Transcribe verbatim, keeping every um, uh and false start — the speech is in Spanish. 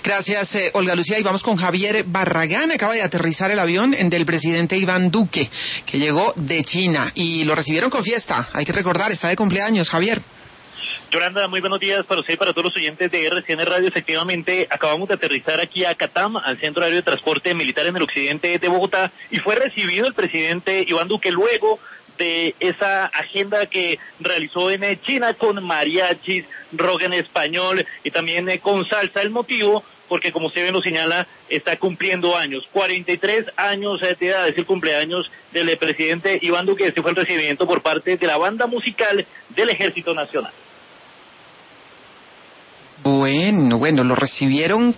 Gracias, eh, Olga Lucía. Y vamos con Javier Barragán. Acaba de aterrizar el avión del presidente Iván Duque, que llegó de China y lo recibieron con fiesta. Hay que recordar, está de cumpleaños, Javier. Yolanda, muy buenos días para usted y para todos los oyentes de R C N Radio. Efectivamente, acabamos de aterrizar aquí a Catam, al Centro Aéreo de Transporte Militar en el occidente de Bogotá, y fue recibido el presidente Iván Duque luego de esa agenda que realizó en China con mariachis, rock en español y también con salsa. El motivo, porque como usted bien lo señala, está cumpliendo años, cuarenta y tres años de edad, es el cumpleaños del presidente Iván Duque. Este fue el recibimiento por parte de la banda musical del Ejército Nacional. Bueno, bueno, lo recibieron